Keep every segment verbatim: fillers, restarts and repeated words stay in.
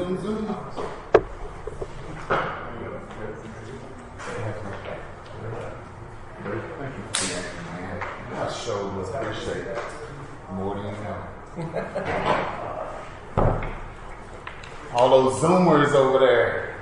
zoom, zoom. Thank you. I sure will appreciate that. More than you know. All those Zoomers over there.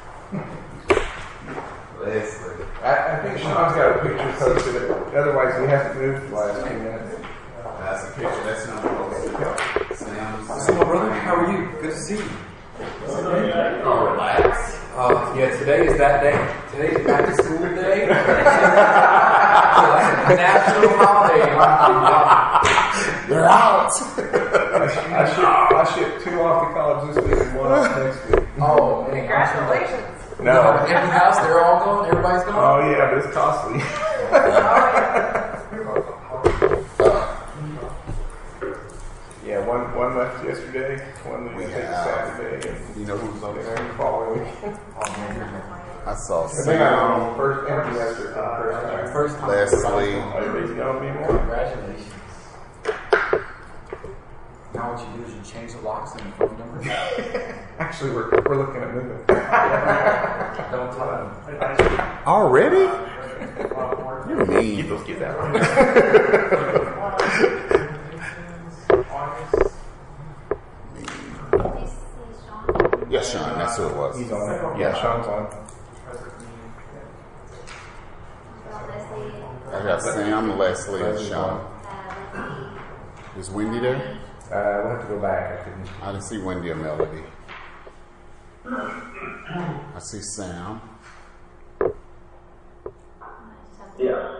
Leslie. I, I think Sean's got a picture posted. Otherwise, we haven't moved the last few minutes. That's a picture. That's not posted. Sam. So, my brother, how are you? Good to see you. Oh, relax. Uh, yeah, today is that day. Today is back to school day. So that's a national holiday. You're out. I, sh- I, ship, I shipped two off to college this week and one off next week. Oh, man. Congratulations. No. Empty house, they're all gone? Everybody's gone? Oh, yeah, but it's costly. Yeah, one one left yesterday, one We left have- Saturday, and You know who's over the there? following week. I saw I think I'm Sam, on first empty nester for the first time. First time. Leslie. Everybody's knowing me more. Congratulations. Now what you do is you change the locks and the phone number. Actually, we're we're looking at moving. Don't tell them. Already? You mean? Keep those kids out. Yes, Sean, that's who it was. He's on it. Yeah, Sean's on. I got Sam, Leslie, and Sean. Is Wendy there? Uh, we'll have to go back. I couldn't. I didn't see Wendy or Melody. I see Sam. Yeah.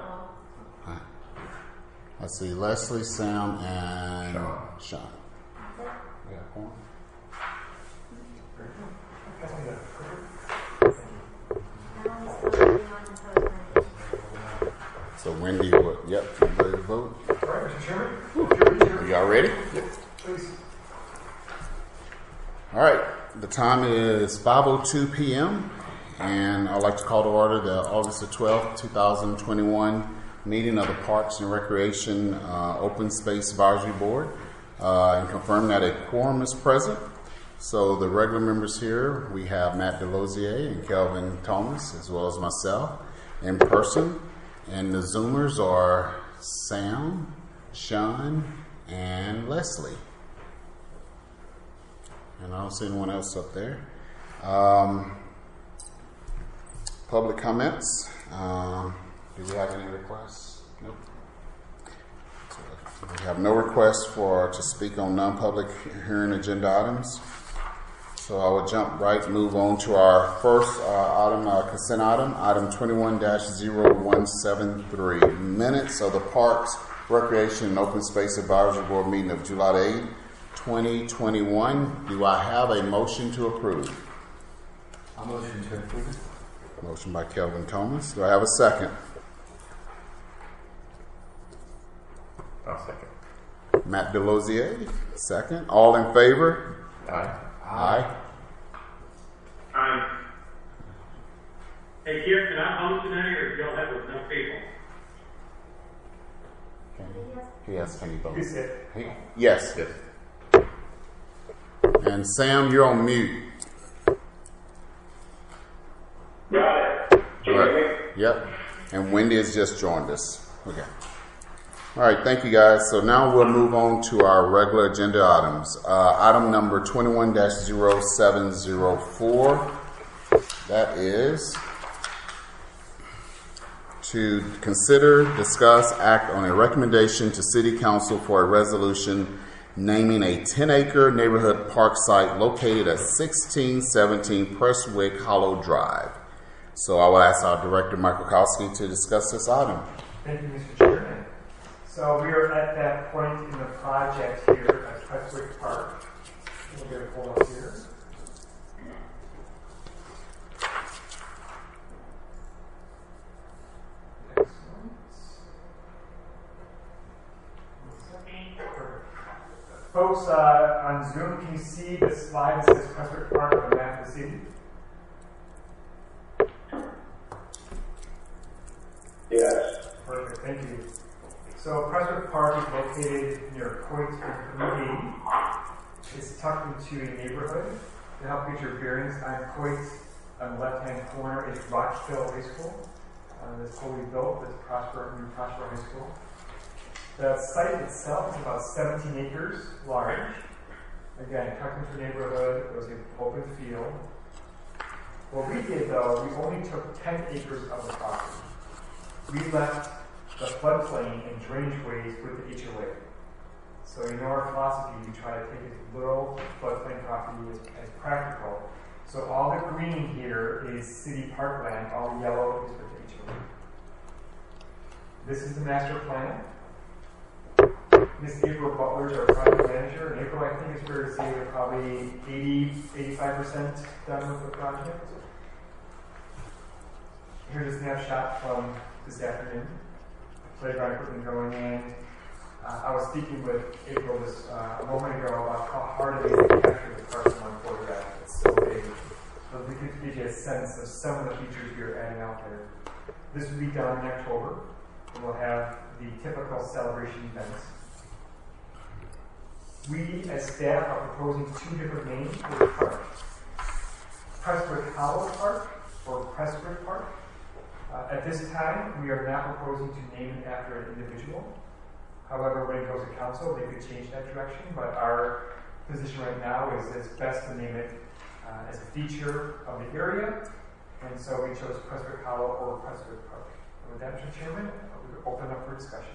I see Leslie, Sam, and Sean. Sean. Yeah, Horn. So Wendy, what? Yep, you ready to vote? All right, Mister Chairman. Are y'all ready? Yep, please. All right. The time is five oh two p.m. and I'd like to call to order the August the twelfth, twenty twenty-one meeting of the Parks and Recreation uh, Open Space Advisory Board uh, and confirm that a quorum is present. So the regular members here, we have Matt Delosier and Kelvin Thomas, as well as myself in person. And the Zoomers are Sam, Sean, and Leslie. And I don't see anyone else up there. Um, public comments. Um, do we have any requests? Nope. So we have no requests for to speak on non-public hearing agenda items. So I will jump right, move on to our first uh, item, uh, consent item, item twenty-one dash zero one seven three, minutes of the Parks, Recreation, and Open Space Advisory Board meeting of July eighth, twenty twenty-one. Do I have a motion to approve? I motion to approve. Motion by Kelvin Thomas. Do I have a second? I'll second. Matt Delosier, second. All in favor? Aye. Aye. Um, hey, Kira, can I vote today, or do y'all have enough people? He has can he vote? You said. He- Yes. Yes. And Sam, you're on mute. Got it. All right. Yep. And Wendy has just joined us. Okay. All right. Thank you, guys. So now we'll move on to our regular agenda items. Uh, item number twenty-one dash zero seven zero four. That is to consider, discuss, act on a recommendation to City Council for a resolution naming a ten acre neighborhood park site located at sixteen seventeen Prestwick Hollow Drive. So I will ask our Director, Michael Kowski, to discuss this item. Thank you, Mister Chairman. So we are at that point in the project here at Prestwick Park. We'll get a pull up here. Excellent. Folks uh, on Zoom, can you see the slide that says Prestwick Park on the map of the city? Yes. Perfect, thank you. So Prestwick Park is located near Point and Blue Gate. It's tucked into a neighborhood. To help get your bearings, I'm quite on the left-hand corner is Rochville High School. Uh, that's fully built. That's Prosper, new Prosper High School. The site itself is about seventeen acres large. Again, Tuckerton neighborhood. It was an open field. What we did, though, we only took ten acres of the property. We left the floodplain and drainage ways with the H O A. So in our philosophy, we try to take as little floodplain property as, as practical. So all the green here is city parkland, all the yellow is with the H O A. This is the master plan. Miss April Butler is our project manager. And April, I think it's fair to say we're probably eighty, eighty-five percent done with the project. Here's a snapshot from this afternoon. The playground equipment going in. Uh, I was speaking with April this uh, a moment ago about how hard it is to capture the parks in one photograph. It's so big. So we could give you a sense of some of the features we are adding out there. This will be done in October, and we'll have the typical celebration events. We, as staff, are proposing two different names for the park. Prestwick Hollow Park or Prestwick Park. Uh, at this time, we are not proposing to name it after an individual. However, when it goes to council, they could change that direction, but our position right now is it's best to name it uh, as a feature of the area, and so we chose Prestwick Hollow or Prestwick Park. And with that, Mister Chairman, we open up for discussion.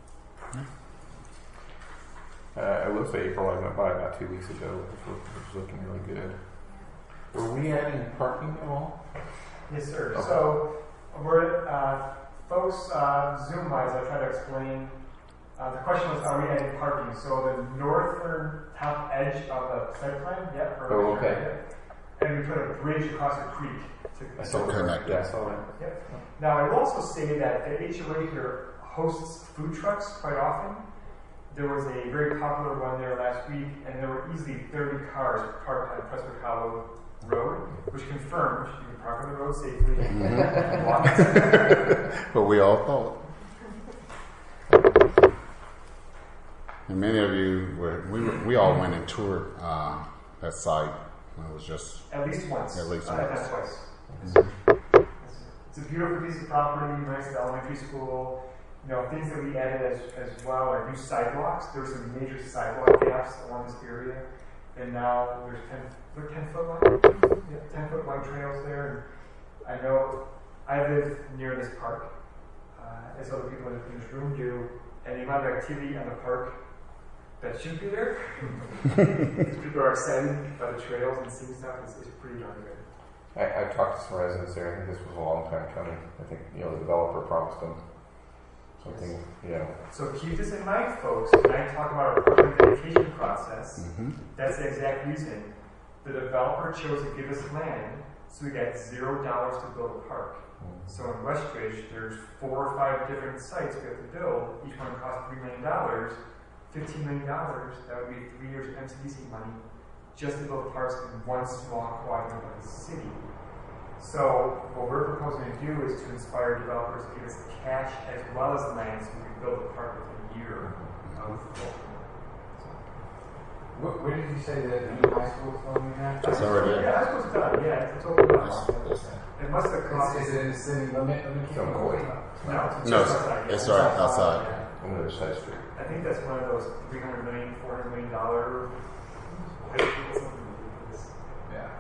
Uh, I will say April, I went by about two weeks ago, which was, which was looking really good. Were we adding parking at all? Yes, sir. Okay. So, we're, uh, folks, uh, Zoom-wise, I try to explain. Uh, the question was, are we adding parking? So the northern top edge of the site plan, yep. Oh, okay. And we put a bridge across a creek to I saw that. Connected. Yeah, I saw that. Yep. Now, I will also say that the H O A here hosts food trucks quite often. There was a very popular one there last week, and there were easily thirty cars parked on Prestwick Hollow Road, which confirmed you can park on the road safely and walk. But we all thought. And many of you were, we were, we all went and toured uh, that site when it was just At least once. At least I once. have twice. Mm-hmm. It's a beautiful piece of property, nice elementary school. You know, things that we added as, as well are new sidewalks. There were some major sidewalk gaps along this area, and now there's ten, there ten foot wide, yeah, ten foot wide trails there. And I know I live near this park, uh, as other people in this room do, and the amount of activity on the park that should be there. These people are excited by the trails and seeing stuff. It's, it's pretty darn good. I, I've talked to some residents there. I think this was a long time coming. I think, you know, the developer promised them something, you know. So keep this in mind, folks. When I talk about our public dedication process, mm-hmm. that's the exact reason. The developer chose to give us land, so we got zero dollars to build a park. Mm-hmm. So in Westridge, there's four or five different sites we have to build. Each one costs three million dollars. fifteen million dollars, that would be three years of M C D C money just to build parks in one small quadrant of the city. So what we're proposing to do is to inspire developers to give us cash as well as land so we can build a park within a year of Where, where did you say that the new high school is going now? It's already Yeah, high school's done, yeah, it's open That's- up. that's- It must have cost. Is, is it in the city limit of the Some county? No, it's No, just outside. yeah. it's right outside. Yeah. On the other side of the street. I think that's one of those three hundred million, four hundred million dollar high schools. Yeah.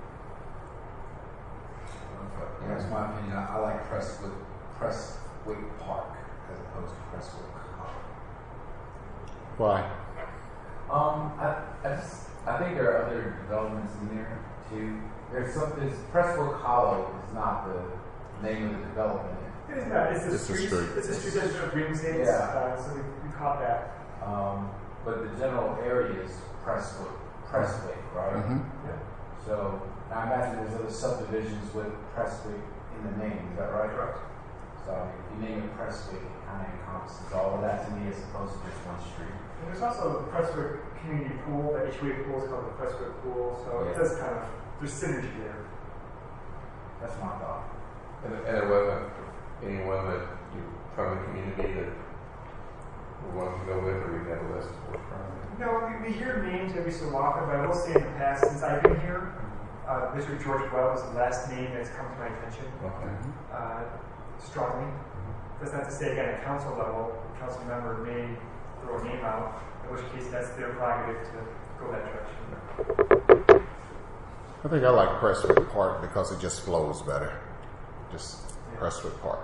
That's my opinion. I, I like Prestwick, Prestwick Park as opposed to Prestwick Hollow. Why? Um, I, I just, I think there are other developments in there too. There's something, Prestwick Hollow is not the name of the development. It is not. It's the It's the street. street. It's the street that of Grimsdale. Yeah. Uh, so we, we caught that. Um, but the general area is Prestwick, Prestwick, right? Mm-hmm. Yeah. So I imagine there's other subdivisions with Prestwick in the name. Is that right? Correct. So if you name it Prestwick, it kind of encompasses all of that to me as opposed to just one street. And there's also the Prestwick Community Pool. That H O A pool is called the Prestwick Pool. So it Yeah. does kind of there's synergy there. That's my thought. And, and there wasn't anyone that you, from the community that we wanted to go with, or we had a list for? No, we, we we hear names every so often, but I will say in the past, since I've been here, uh, Mister George Webb is the last name that's come to my attention Okay. uh, strongly. That's not to say, again, at council level, a council member may throw a name out, in which case that's their prerogative to go that direction. I think I like Prestwick Park because it just flows better. Just Yeah. Prestwick Park.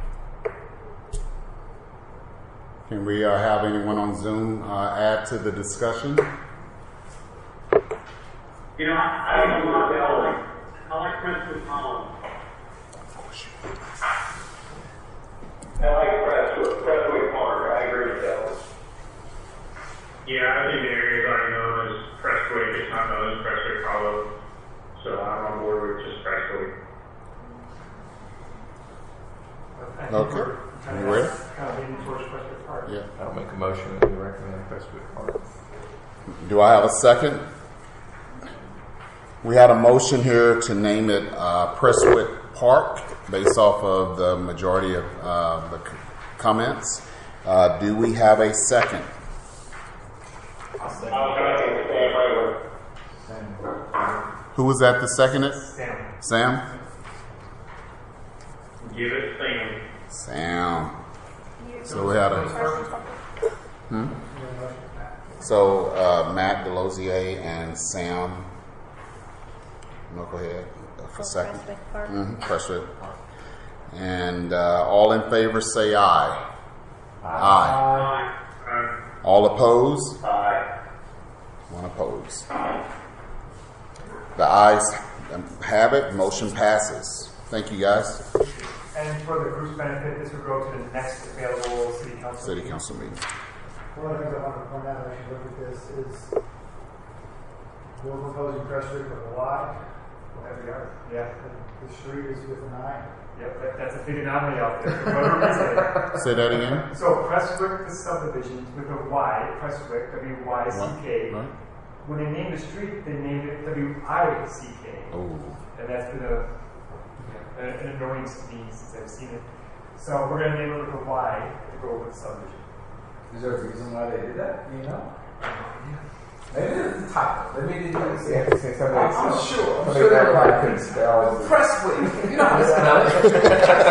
Can we uh, have anyone on Zoom uh, add to the discussion? You know, I, I don't know about that. I like, I like Prestwick Hollow. I like Prestwick, Prestwick Park. I agree with that. Yeah, I think the area is already known as Prestwick. It's not known as Prestwick Hollow. So I'm on board with just Prestwick. But I think Okay. we're kind You of, ready? kind of leaning towards Prestwick Park. Yeah. I'll make a motion that we recommend Prestwick Park. Do I have a second? We had a motion here to name it uh, Prestwick Park based off of the majority of uh, the c- comments. Uh, do we have a second? I'll second the same way. Who was that the seconded? Sam. Sam? Give it Sam. Sam. So we had a. Hmm? So uh, Matt Delosier and Sam Knucklehead uh, for second. Prestwick Park. Mm-hmm. Prestwick Park. And uh, all in favor say aye. Aye. Aye. Aye. All opposed? Aye. One opposed. The ayes have it. Motion passes. Thank you, guys. And for the group's benefit, this would go to the next available city council. City meeting. council meeting. One of the things I want to point out as you look at this is we're proposing Prestwick with a Y. That we are. Yeah. The, the street is with an I. Yep, that, that's a big anomaly out there. For whatever reason. Say that again. So Prestwick, the subdivision with a Y, Prestwick, W Y C K. Right. When they named the street, they named it W I C K. Oh. And that's been a, an, an annoyance to me since I've seen it. So we're going to name it with a Y to go with the subdivision. Is there a reason why they did that? Do you know? Maybe it's a typo. Maybe they didn't say Yeah, say something like I'm so. sure. I'm Something sure that everybody I couldn't thinks. spell. Prestwick. You know how to spell it.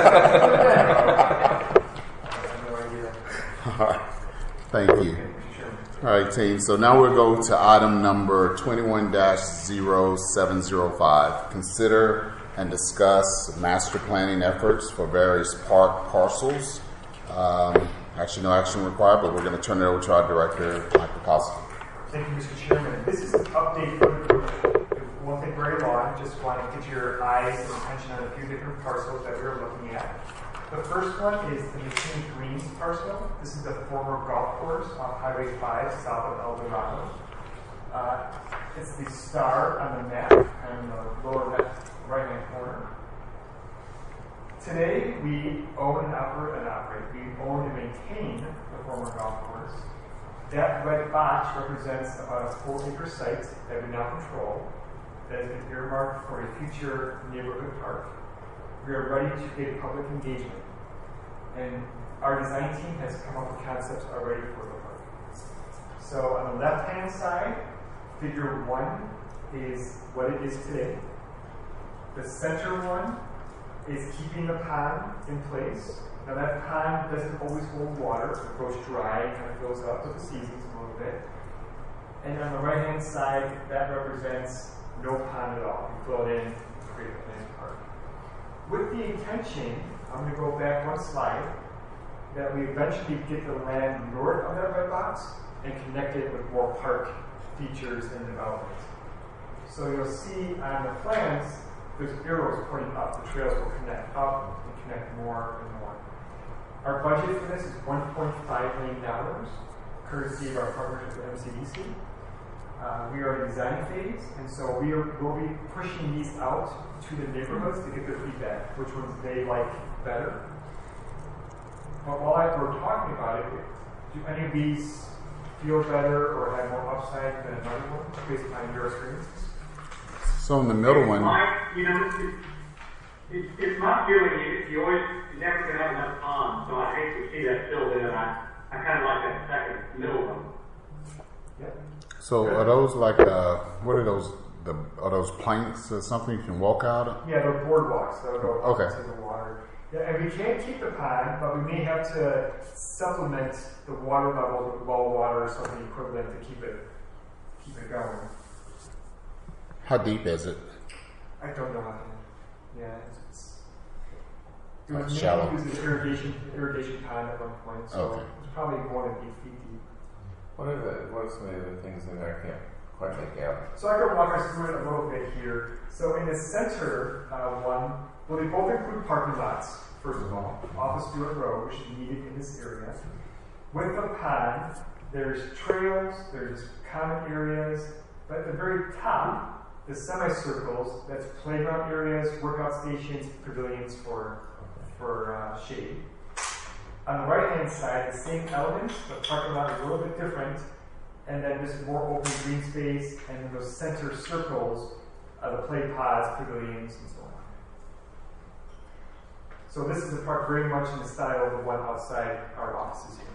I have no idea. All right. Thank you. All right, team. So now we'll go to item number twenty-one dash zero seven zero five. Consider and discuss master planning efforts for various park parcels. Um, actually, no action required, but we're going to turn it over to our director, Michael Costa. Thank you, Mister Chairman. This is an update for the group. It won't take very long. Just want to get your eyes and attention on a few different parcels that we're looking at. The first one is the McKinney Greens parcel. This is the former golf course off Highway five south of El Dorado. Uh, it's the star on the map in the lower left right-hand corner. Today, we own and operate and operate. We own and maintain the former golf course. That red box represents about a four-acre site that we now control that has been earmarked for a future neighborhood park. We are ready to get public engagement. And our design team has come up with concepts already for the park. So on the left-hand side, figure one is what it is today. The center one is keeping the pond in place. Now that pond doesn't always hold water. It goes dry and kind of fills up with the seasons a little bit. And on the right-hand side, that represents no pond at all. You fill it in, create a planned park. With the intention, I'm going to go back one slide, that we eventually get the land north of that red box and connect it with more park features and development. So you'll see on the plans, there's arrows pointing up. The trails will connect up and connect more and more. Our budget for this is one point five million dollars, courtesy of our partnership with M C D C. Uh, we are in design phase, and so we are, we'll be pushing these out to the neighborhoods to get their feedback, which ones they like better. But while I, we're talking about it, do any of these feel better or have more upside than another one, based on your experiences? So in the middle one, My, you know, it, it, it's my feeling you, you always, you never can have enough time, so I hate to see that filled in. I, I kind of like that second middle one. Yep. so So are those like, uh, what are those, the, are those planks or something you can walk out of? Yeah, they're boardwalks. They'll go Okay. into the water. Yeah, and we can't keep the pond, but we may have to supplement the water level with well water or something equivalent to keep it keep it going. How deep is it? I don't know how to. Yeah, it's, it's it Like was shallow. mainly used as irrigation irrigation pond at one point, so Okay. it's probably more than eight feet deep. What are the what are some of the other things in there? I can't quite make out. So I can walk us through it a little bit here. So in the center uh, one, well, they both include parking lots, first of all, off of Stewart Road, which is needed in this area. With the pond, there's trails, there's common areas, but at the very top, the semicircles, that's playground areas, workout stations, pavilions for, for uh, shade. On the right-hand side, the same elements, the parking lot is a little bit different, and then this more open green space, and then those center circles are the play pods, pavilions, and so on. So this is a park very much in the style of the one outside our offices here.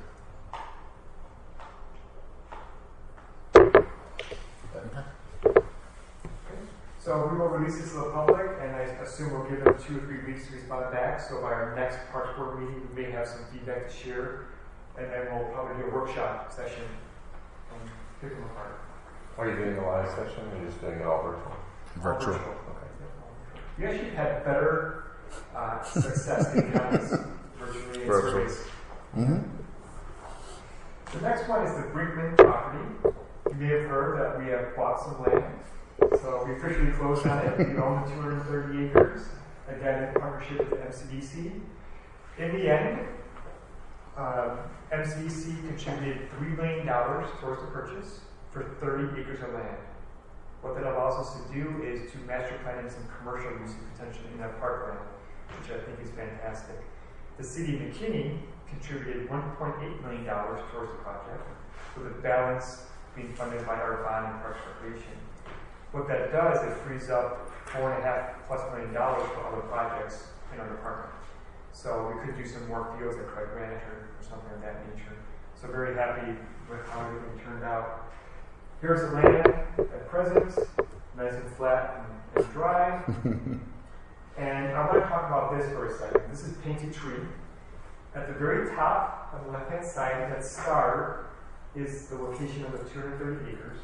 So we will release this to the public, and I assume we'll give them two or three weeks to respond back. So by our next Parks Board meeting, we may have some feedback to share, and then we'll probably do a workshop session and pick them apart. Are you doing a live session or are you just doing it all virtual? Virtual. Okay. You actually had better uh, success in counties virtually in Virtual. surveys. Mm-hmm. The next one is the Brinkman property. You may have heard that we have bought some land. So we officially closed on it. We own the two hundred thirty acres, again in partnership with the M C D C. In the end, um, M C D C contributed three million dollars towards the purchase for thirty acres of land. What that allows us to do is to master plan in some commercial use potentially in that parkland, which I think is fantastic. The city of McKinney contributed one point eight million dollars towards the project, with the balance being funded by our bond and Parks Recreation. What that does, it frees up four and a half plus million dollars for other projects in our department. So we could do some more fields at Craig Ranch or, or something of that nature. So very happy with how everything turned out. Here's the land at present, nice and flat and, and dry. And I want to talk about this for a second. This is Painted Tree. At the very top on the left-hand side, that star is the location of the two hundred thirty acres.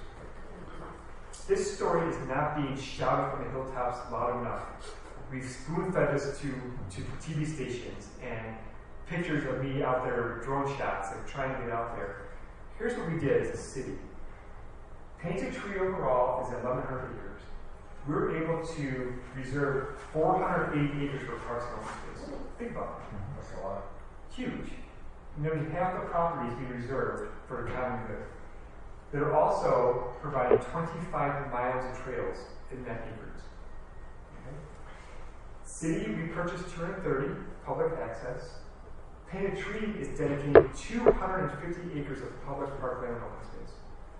This story is not being shouted from the hilltops loud enough. We've spoon-fed this to, to T V stations and pictures of me out there with drone shots and trying to get out there. Here's what we did as a city. Painted Tree overall is eleven hundred acres. We were able to reserve four hundred eighty acres for parks and open space. Think about it. That's a lot. Huge. Nearly half the property is being reserved for the common good. They're also providing twenty-five miles of trails in that acres. Okay. City, we purchased two hundred thirty, public access. Painted Tree is dedicating two hundred fifty acres of public parkland and open space.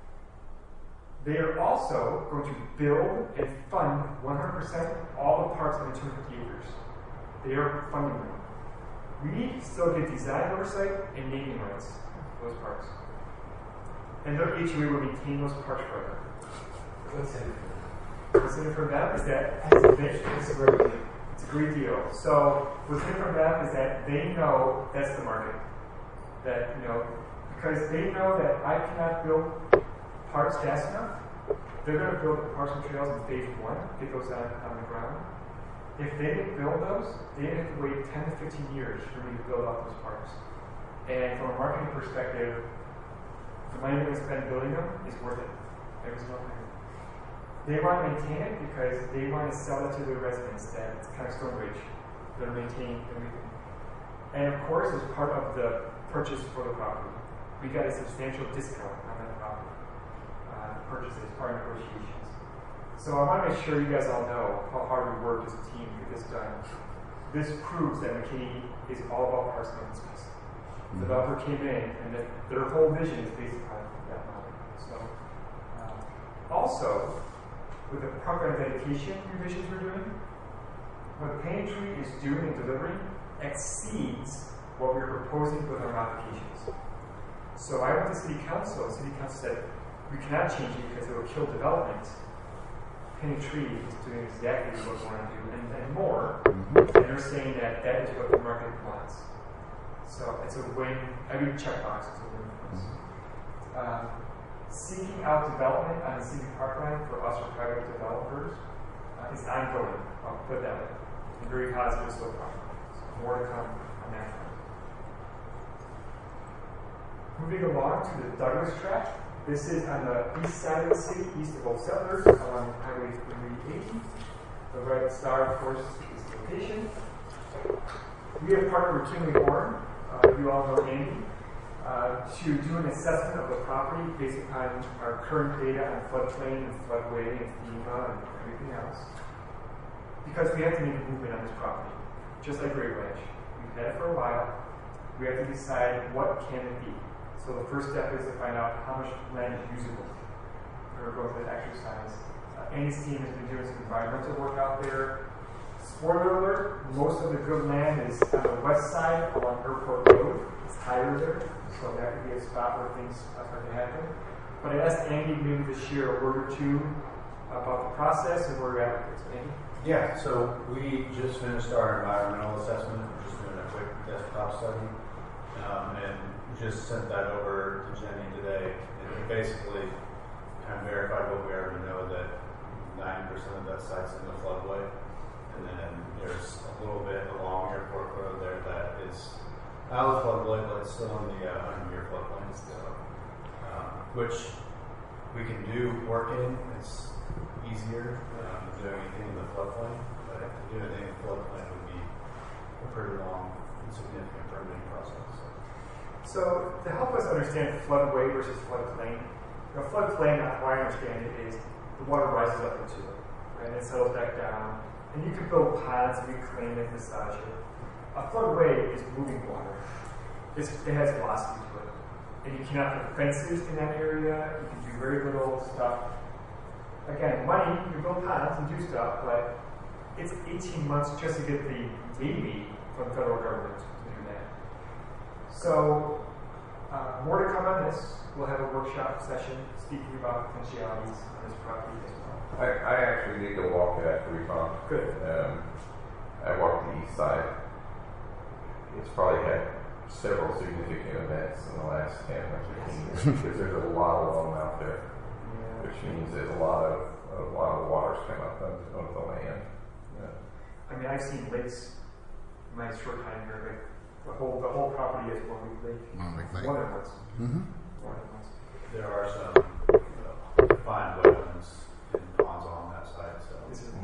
They are also going to build and fund one hundred percent all the parks on the two hundred fifty acres. They are funding them. We still get design oversight and naming rights for those parks. And their H O A will maintain those parks forever. What's in it? What's in it from them is that it's a great deal. It's a great deal. So what's in it from them is that they know that's the market. That, you know, because they know that I cannot build parks fast enough, they're going to build the parks and trails in phase one, get those on, on the ground. If they didn't build those, they have to wait ten to fifteen years for me to build out those parks. And from a marketing perspective, the money they're going to spend building them is worth it. There is no money. They want to maintain it because they want to sell it to their residents that it's kind of Stonebridge. They're maintaining everything. And of course, as part of the purchase for the property, we got a substantial discount on that property uh, purchase as part of negotiations. So I want to make sure you guys all know how hard we worked as a team to get this done. This proves that McKinney is all about parks and open space. The developer came in, and that their whole vision is based upon that model. So, uh, also, with the program dedication revisions we're doing, what Painted Tree is doing and delivering exceeds what we're proposing with our modifications. So I went to City Council, and City Council said, we cannot change it because it will kill development. Penny Tree is doing exactly what we want to do and, and more. And they're saying that that is what the market wants. So it's a win. Every checkbox is a win for us. Um, seeking out development on the city parkland for us or private developers uh, is ongoing. I'll put that way. And very positive so far. So more to come on that front. Moving along to the Douglas tract. This is on the east side of the city, east of Old Settlers, along Highway three eighty. The red star, of course, is the location. We have partnered with Kinley Horn, uh, you all know Andy, uh, to do an assessment of the property based upon our current data on floodplain and floodway and FEMA and everything else. Because we have to make a movement on this property, just like Great Ranch. We've had it for a while. We have to decide what can it be. So the first step is to find out how much land is usable. We're going to go through that exercise. Uh, Andy's team has been doing some environmental work out there. Spoiler alert, most of the good land is on the west side along Airport Road. It's higher there, so that could be a spot where things are starting to happen. But I asked Andy maybe to share a word or two about the process and where we're at with it. Andy? Yeah, so we just finished our environmental assessment. We're just doing a quick desktop study. Um, and just sent that over to Jenny today. It basically kind of verified what we already know, that ninety percent of that site's in the floodway. And then there's a little bit along Airport Road there that is out of the floodway, but it's still in the uh, hundred-year floodplain still. Um, which we can do work in. It's easier um, than doing anything in the floodplain. But to do anything in the floodplain would be a pretty long and significant permitting process. So. So to help us understand floodway versus floodplain, you know, floodplain, how I understand it, is the water rises up into it, right, and it settles back down, and you can build ponds, reclaim it, massage it. A floodway is moving water. It's, it has velocity to it, and you cannot put fences in that area. You can do very little stuff. Again, money, you build ponds and do stuff, but it's eighteen months just to get the baby from the federal government. So, uh, more to come on this. We'll have a workshop session speaking about potentialities on this property as well. I, I actually did go walk it after we talked. Good. Um, I walked the east side. It's probably had several significant events in the last ten or fifteen years because there's a lot of them out there, Yeah. which means there's a lot of a lot of water's come up on, on the land. Yeah. I mean, I've seen lakes in my short time here, like the whole the whole property is one big lake. One big lake. More than once. Mm-hmm. More than once. There are some uh, defined wetlands and ponds on that site. So This is,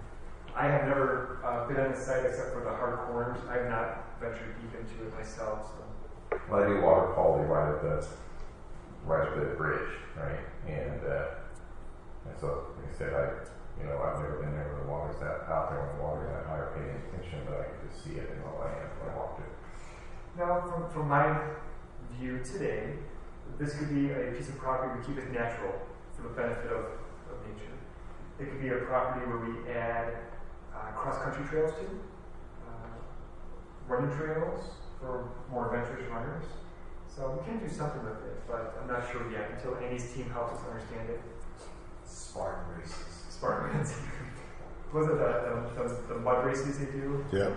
I have never uh, been on the site except for the hard corners. I have not ventured deep into it myself. So. Well, I do water quality right at the right at the bridge, right? And uh, and so like I said, I you know I've never been there when the water's that out there when the water's that high or paying attention, but I could just see it in the land when I walked it. Now, from, from my view today, this could be a piece of property we keep as natural for the benefit of, of nature. It could be a property where we add uh, cross-country trails to, uh, running trails for more adventurous runners. So we can do something with it, but I'm not sure yet until Andy's team helps us understand it. Spartan races. Spartan races. Was it the, the, the, the mud races they do? Yep.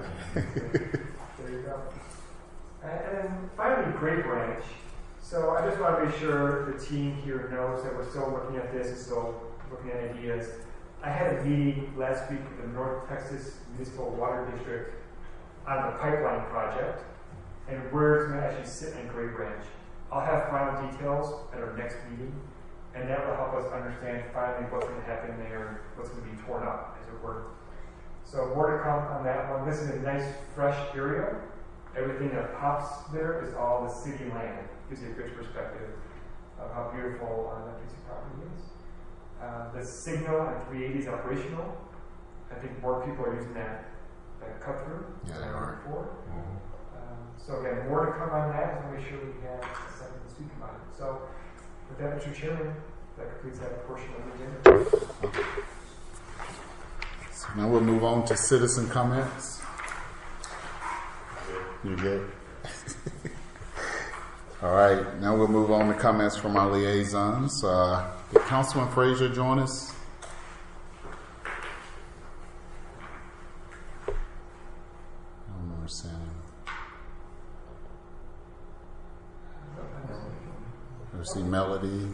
There you go. And then finally, Great Ranch. So I just want to make sure the team here knows that we're still looking at this and still looking at ideas. I had a meeting last week with the North Texas Municipal Water District on the pipeline project and where it's going to actually sit in Great Ranch. I'll have final details at our next meeting, and that will help us understand finally what's going to happen there and what's going to be torn up, as it were. So more to come on that one. This is a nice, fresh area. Everything that pops there is all the city land. Gives you a good perspective of how beautiful uh, that piece of property is. Uh, the signal on three eighty is operational. I think more people are using that, that cut through Yeah, than they ever are. before. Mm-hmm. Um, so again, more to come on that. I'll make sure we have a second to speak about it. So with that, Mister Chairman, that completes that portion of the agenda. So now we'll move on to citizen comments. You good? All right, now we'll move on to comments from our liaisons. Uh, did Councilman Frazier join us? I don't remember seeing him. Ever see Melody?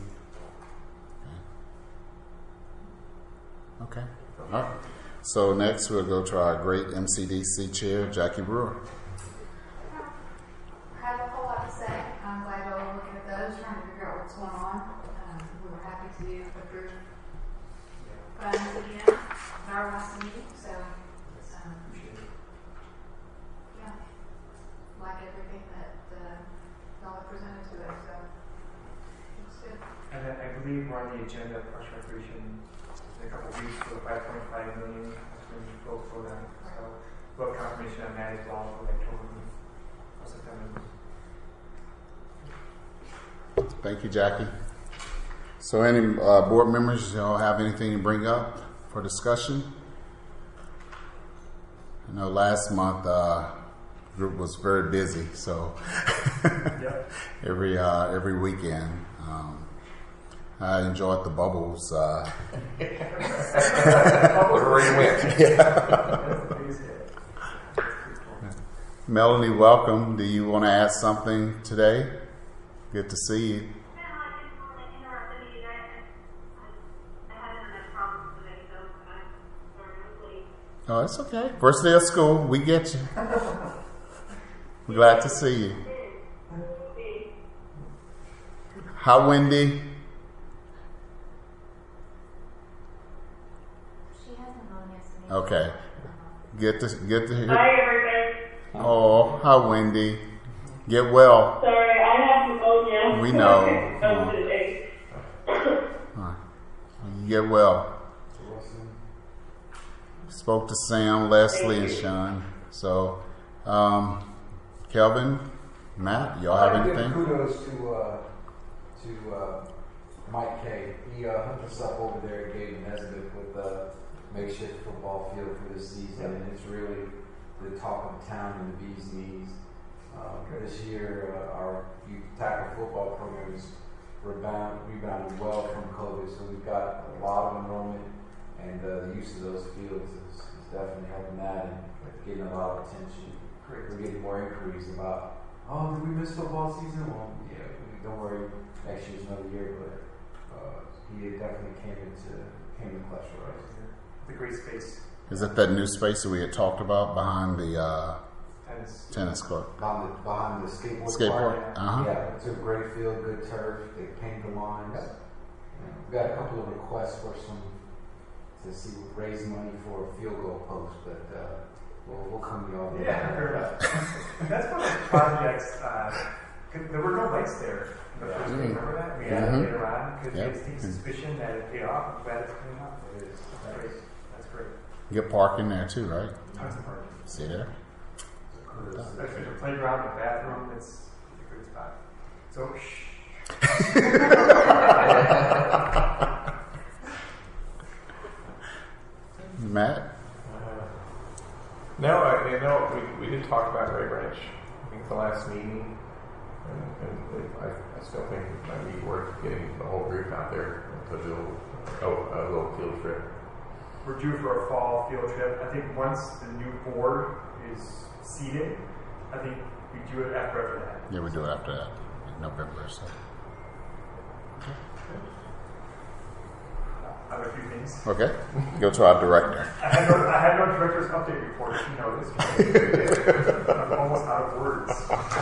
Okay. Okay. All right. So next we'll go to our great M C D C chair, Jackie Brewer. I have a whole lot to say. I'm glad y'all are looking at those, trying to figure out what's going on. Um, we were happy to approve funds again at our last meeting, so um, yeah, like everything that uh, y'all have presented to us, so it's good. And then I believe we're on the agenda of Parks and Recreation in a couple of weeks for the five point five million. That's when you vote for that. So we'll have confirmation on that as well for the October meeting or September. Thank you, Jackie. So any uh, board members, y'all have anything to bring up for discussion? I know last month uh, group was very busy, so Yep. every uh, every weekend. Um, I enjoyed the bubbles. Uh, Where you went. That's the biggest hit. Melanie, welcome. Do you want to add something today? Good to see you. No, I just want to interrupt the meeting. I, I, I had internet problems today, so I'm sorry, late. Oh, it's okay. First day of school, we get you. We're glad to see you. Hi, Wendy. She hasn't gone yesterday. Okay. Good to good to hear. Hi, everybody. Oh, hi, Wendy. Get well. Sorry, I have pneumonia. We know. Of today. You get well. Spoke to Sam, Leslie, and Sean. So, um, Kelvin, Matt, y'all have I give anything? kudos to uh, to uh, Mike Kay. He uh, hooked us up over there at Gabe Nesbitt with a makeshift football field for this season, and it's really the talk of town and the bee's knees. Uh, this year, uh, our youth tackle football program is rebound, rebounded well from COVID, so we've got a lot of enrollment, and uh, the use of those fields is, is definitely helping that and getting a lot of attention. Great. We're getting more inquiries about, oh, did we miss football season? Well, yeah, we, don't worry, next year's another year, but uh, he definitely came into came in clutch for us. The great space. Is it that new space that we had talked about behind the uh, Tennis. tennis court? Behind the, behind the skateboard, Skateboard? park. Uh-huh. Yeah, it's a great field, good turf. They paint the lines. Yeah. We've got a couple of requests for some to see raise money for a field goal post, but uh, we'll, we'll come to y'all. Yeah, fair enough. That's one of the projects. Uh, 'cause there were no lights there in the first day. Remember that? We added Mhm. later on because Yep. we had the suspicion that it paid off. I'm glad it's paying off. It is. That's great. That's great. You get parking there too, right? Tons of parking. See there? Especially the playground, the bathroom. It's, it's a good spot. So, shh. Matt? No, I, you know, we, we did talk about Ray Branch, I think, the last meeting, and, and it, I, I still think it might be worth getting the whole group out there to do a, a little field trip. We're due for a fall field trip. I think once the new board is seated, I think we do it after after that. Yeah, we do it after that, in November. So. I have a few things. Okay, go to our director. I had no, I had no director's update report. You know this. I'm almost out of words.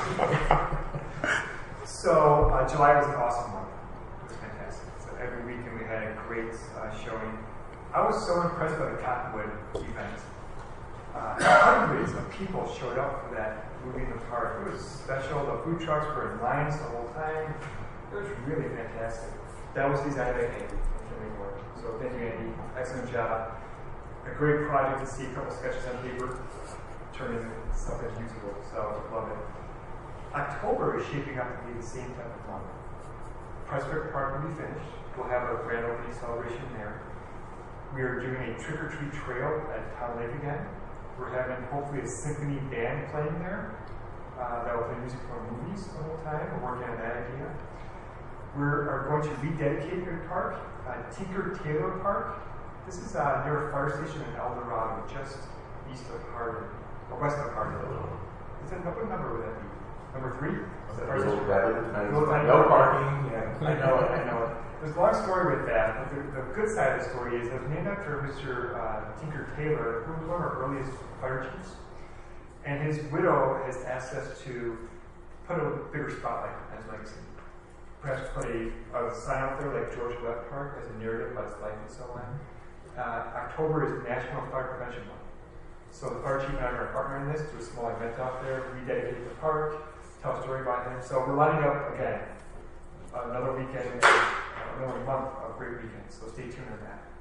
So uh, July was an awesome month. It was fantastic. So every weekend we had a great uh, showing. I was so impressed by the Cottonwood event. Uh, hundreds of people showed up for that movie in the park. It was special. The food trucks were in lines the whole time. It was really fantastic. That was designed by Andy. So thank you, Andy. Excellent job. A great project to see a couple sketches on paper turn into something usable. So love it. October is shaping up to be the same type of month. Prospect Park will be finished. We'll have a grand opening celebration there. We are doing a trick-or-treat trail at Town Lake again. We're having hopefully a symphony band playing there. uh, that will play music for movies the whole time. We're working on that idea. We are going to rededicate your park, uh, Tinker Taylor Park. This is uh, near a fire station in El Dorado, just east of Hardin, or west of Hardin. Is that, what number would that be? Number three? Is that fire station? No parking. Yeah. I know it, I know it. There's a long story with that, but the, the good side of the story is it was named after Mister Uh, Tinker Taylor, who was one of our earliest fire chiefs. And his widow has asked us to put a bigger spotlight on his legacy. Perhaps put a, a sign out there like George Webb Park as a narrative about his life and so on. Uh, October is National Fire Prevention Month. So the fire chief and I are a partner in this, do a small event out there, rededicate the park, tell a story about him. So we're lining up again, another weekend, uh, another month of great weekends. So stay tuned on that.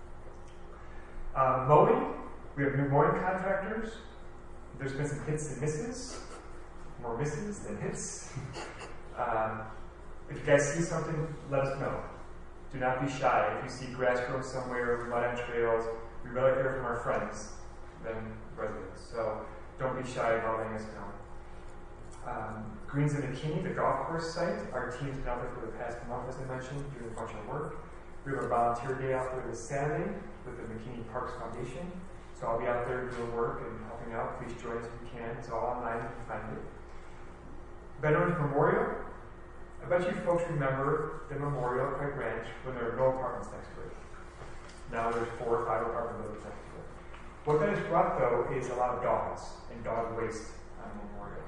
Uh, mowing, we have new mowing contractors. There's been some hits and misses, more misses than hits. Um, if you guys see something, let us know. Do not be shy. If you see grass growing somewhere, mud on trails, we rather hear from our friends than residents. So don't be shy about letting us know. Um, Greens in McKinney, the golf course site, our team's been out there for the past month, as I mentioned, doing a bunch of work. We have a volunteer day out there this Saturday with the McKinney Parks Foundation. So I'll be out there doing work and helping out. Please join us if you can. It's all online. You can find it. Veterans Memorial. I bet you folks remember the memorial at Craig Ranch when there were no apartments next to it. Now there's four or five apartment buildings next to it. What that has brought, though, is a lot of dogs and dog waste on the memorial.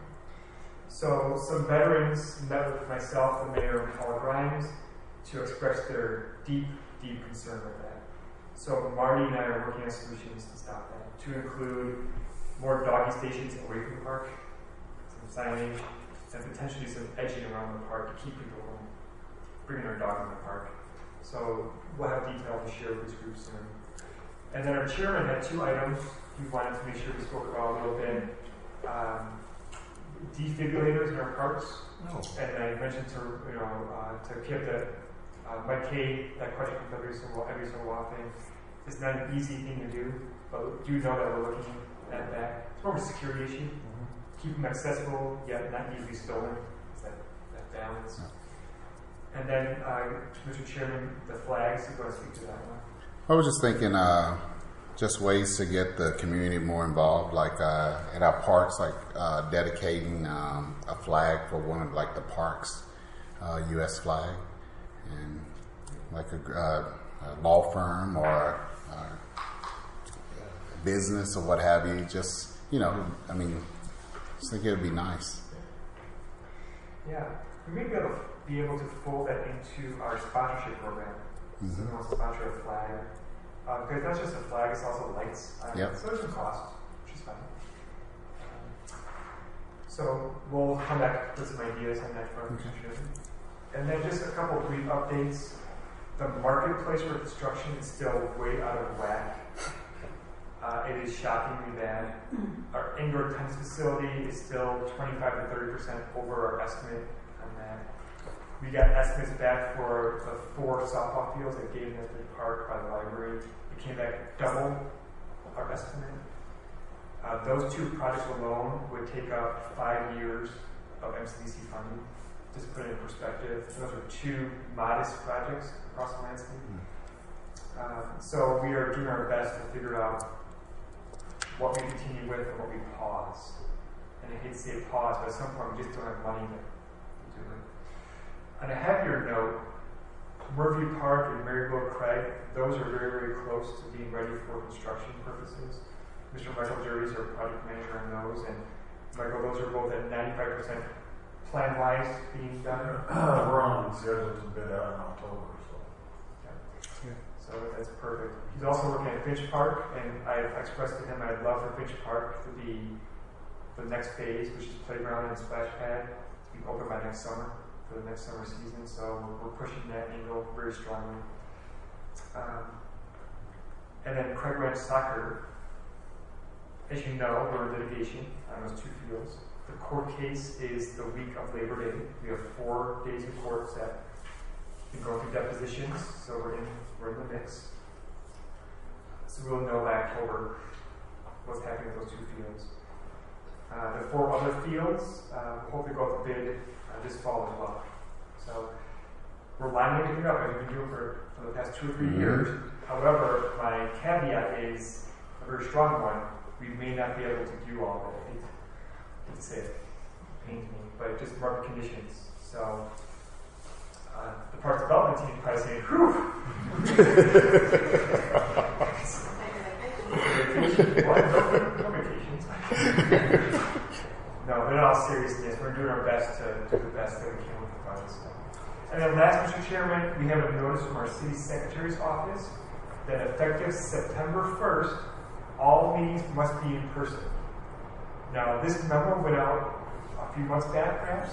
So some veterans met with myself, the mayor, and Paula Grimes to express their deep, deep concern with that. So Marty and I are working on solutions to stop that, to include more doggy stations away from the park, some signage, and potentially some edging around the park to keep people from bringing their dog in the park. So we'll have detail to share with this group soon. And then our chairman had two items he wanted to make sure we spoke about a little bit. Um, defibrillators in our parks. Oh. And I mentioned to you know uh, to Kip that uh, Mike K, that question comes every so every so often. It's not an easy thing to do, but do know that we're looking at that. It's more of a security issue. Mm-hmm. Keep them accessible, yet not easily stolen. It's that, that balance. Yeah. And then, uh, Mister Chairman, the flags. You want to speak to that one? I was just thinking, uh, just ways to get the community more involved, like uh, at our parks, like uh, dedicating um, a flag for one of like the parks, uh, U S flag, and like a, uh, a law firm or a, a business or what have you. Just you know, I mean, just think it would be nice. Yeah, we may be able to be able to fold that into our sponsorship program. Mm-hmm. So we want to sponsor a flag. Uh, because that's just a flag, it's also lights. Um, yep. So there's some cost, which is fine. Um, so we'll come back with some ideas on that front. Okay. And then just a couple of brief updates. The marketplace for construction is still way out of whack. Uh, it is shockingly bad. Our indoor tennis facility is still twenty-five to thirty percent over our estimate on that. We got estimates back for the four softball fields at Gay Nesbitt Park by the library. It came back double our estimate. Uh, those two projects alone would take up five years of M C D C funding. Just to put it in perspective, those are two modest projects across the landscape. Mm. Um, so we are doing our best to figure out what we continue with and what we pause. And I hate to say pause, but at some point we just don't have money to do it. On a heavier note, Murphy Park and Maryville Craig, those are very, very close to being ready for construction purposes. Mister Michael Jerry is our project manager on those, and Michael, those are both at ninety-five percent plan-wise being done. Uh, we're on schedule to bid out in October, so. Yeah. So that's perfect. He's also working at Finch Park, and I've expressed to him I'd love for Finch Park to be the next phase, which is playground and splash pad, to be open by next summer. For the next summer season, so we're pushing that angle very strongly. Um, and then Craig Ranch Soccer, as you know, we're in litigation on those two fields. The court case is the week of Labor Day. We have four days of court set. We've been going through depositions, so we're in we're in the mix. So we'll know by October what's happening with those two fields. Uh, the four other fields uh, will hopefully go out to bid uh, this fall as well. So we're lining everything up as we've been doing for, for the past two or three Mhm. years. However, my caveat is a very strong one. We may not be able to do all of it. I hate to- hate to say it, it pains me, but just market conditions. So uh, the parks development team is probably saying, whew. Vacation. What? No, no vacations. No, but in all seriousness, we're doing our best to do the best that we can with the funds. And then last, Mister Chairman, we have a notice from our city secretary's office that effective September first, all meetings must be in person. Now, this memo went out a few months back, perhaps,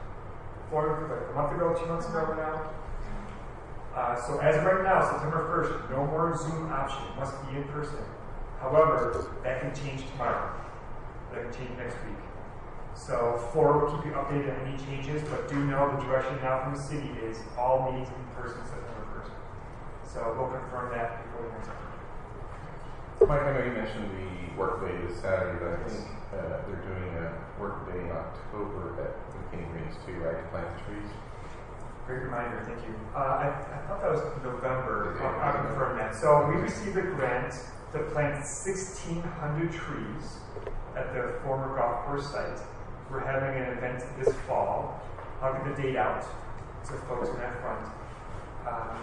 or like a month ago, two months ago, went out. Uh, so as of right now, September first, no more Zoom option, must be in person. However, that can change tomorrow. That can change next week. So Flora will keep you updated on any changes, but do know the direction now from the city is all meetings in person September first. So we'll confirm that before the next meeting. Mike, I know you mentioned the workday this Saturday, but I think uh, they're doing a workday in October at McKinney Greens too, right, to plant the trees? Great reminder, thank you. Uh, I, I thought that was November. I'll, I'll confirm that. So we received a grant to plant sixteen hundred trees at the former golf course site. We're having an event this fall. I'll get the date out so folks in that front. Um,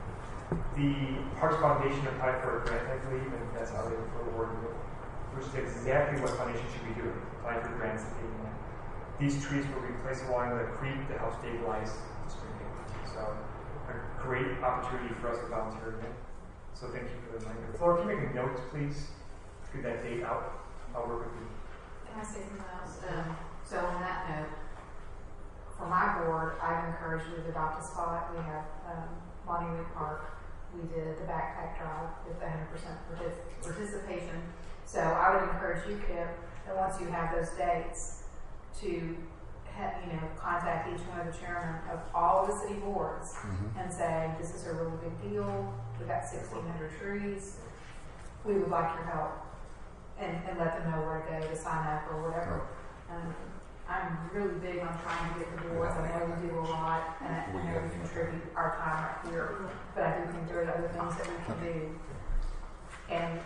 the Parks Foundation applied for a grant, I believe, and that's how they were awarded it, which is exactly what foundation should be doing, applying for grants and getting that. These trees will be placed along the creek to help stabilize the stream. So a great opportunity for us to volunteer again. So thank you for the reminder. Flora, can you make a note, please? Get that date out. I'll work with you. Can I say something else? Um, so on that note, for my board, I've encouraged you to adopt a spot. We have um, Bonnie Wick Park. We did the backpack drive with one hundred percent partic- participation. So I would encourage you, Kip, that once you have those dates, to ha- you know contact each one of the chairmen of all the city boards Mhm. and say, this is a really big deal. We got sixteen hundred trees. We would like your help. And, and let them know where to go to sign up or whatever. Um, I'm really big on trying to get the boards. I know we do a lot, and I, I know we contribute our time right here, but I do think there are other things that we can do. And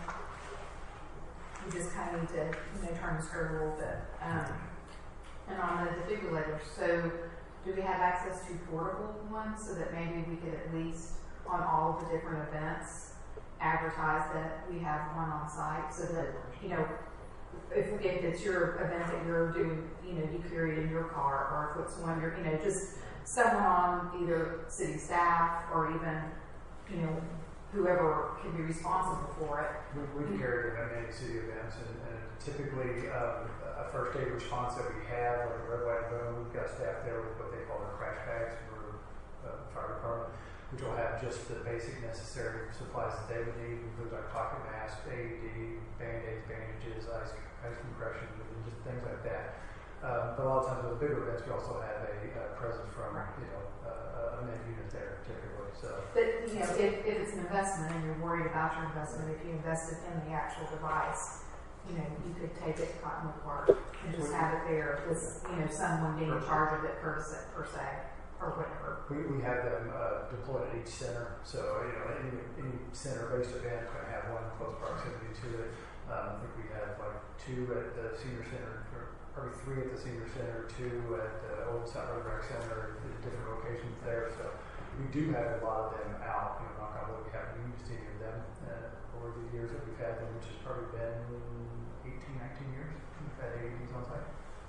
we just kind of need to, you know, turn the screw a little bit. Um, and on the defibrillators, so do we have access to portable ones so that maybe we could at least, on all of the different events, advertise that we have one on site so that, you know, if, if it's your event that you're doing, you know, you carry it in your car, or if it's one you're, you know, just someone on either city staff or even, you know, whoever can be responsible for it. We've, we've carried it at many city events, and, and typically um, a first aid response that we have, like Red, White, and Boom, we've got staff there with what they call their crash bags for uh, fire department, which will have just the basic necessary supplies that they would need, includes like pocket masks, A E D, band-aids, bandages, ice, ice compression, and just things like that. Um, but a lot of times with bigger events, we also have a uh, presence from, you know, uh, a med unit there typically. So, but you know, if, if it's an investment and you're worried about your investment, if you invested in the actual device, you know, you could take it to Cottonwood Park and just have it there with, you know, someone being in charge of it per se, per se or whatever. We, we have them uh, deployed at each center, so you know any, any center-based event is going to have one close proximity to it. Um, I think we have like two at the senior center, or probably three at the senior center, two at the Old South Road Rec Center, at different locations there. So we do have a lot of them out. You know, knock on wood, we haven't used any of them uh, over the years that we've had them, which has probably been eighteen, nineteen years. We've had A E Ds on site.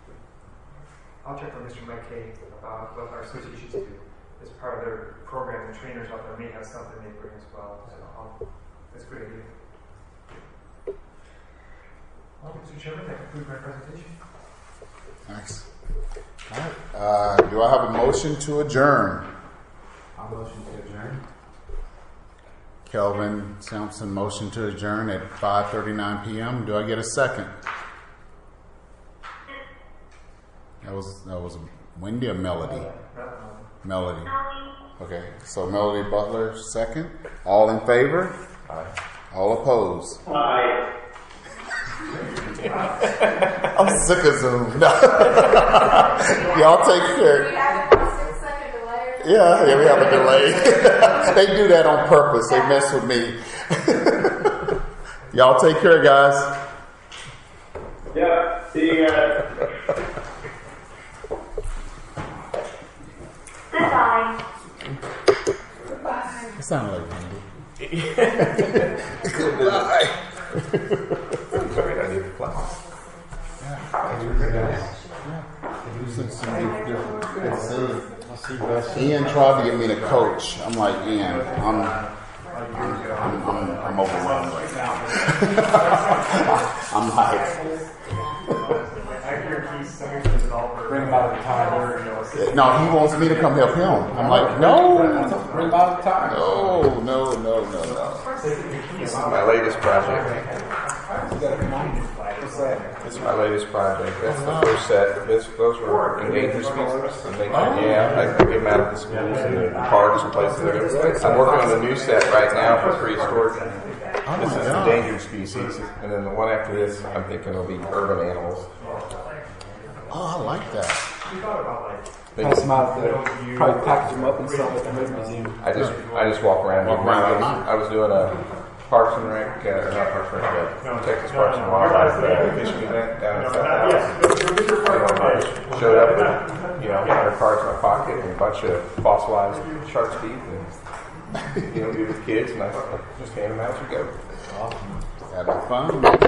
I'll check with Mister Mike Kay about what our associations do as part of their program. The trainers out there may have something they bring as well. So I'll, that's a great idea. Well, Mister Chairman, that concludes my presentation. Thanks. All right. Uh, do I have a motion to adjourn? I'll motion to adjourn. Kelvin Sampson, motion to adjourn at five thirty-nine p.m. Do I get a second? That was that was Wendy or Melody? Melody. Okay, so Melody Butler, second. All in favor? Aye. All opposed? Aye. I'm sick of Zoom. No. Y'all take care. We have a six second delay. Yeah, yeah, we have a delay. They do that on purpose. They mess with me. Y'all take care, guys. Yeah, see you guys. Goodbye. It sounded like Randy. Goodbye. Great idea for class. Ian tried to get me to coach. I'm like, Ian, I'm, I'm, I'm, I'm, I'm overwhelmed right now. I'm like, I hear he's something for the developer. Bring him out of the time. no, he wants me to come help him. I'm like, no, Bring him out of the time. no, no, no, no, no. This is my latest project. You gotta remind him. What's that? This is my latest project. That's the first set. This, those were endangered species. And they, yeah, I, I get them out of the schools and the parks and places. I'm working on a new set right now for prehistoric. This is endangered species, and then the one after this, I'm thinking will be urban animals. Oh, I like that. We thought about like Pass them out there. Probably package them up and sell them at the movie museum. I just I just walk around. Walk around. I was doing a Parks and Rec, uh, or not Parks and Rec, but Texas Parks and Wildlife uh, fishing event down in South Dallas. And I just showed up with, you know, one hundred cards in my pocket and a bunch of fossilized shark's teeth, and you know, do with kids, and I just hand them out as you go. Having fun.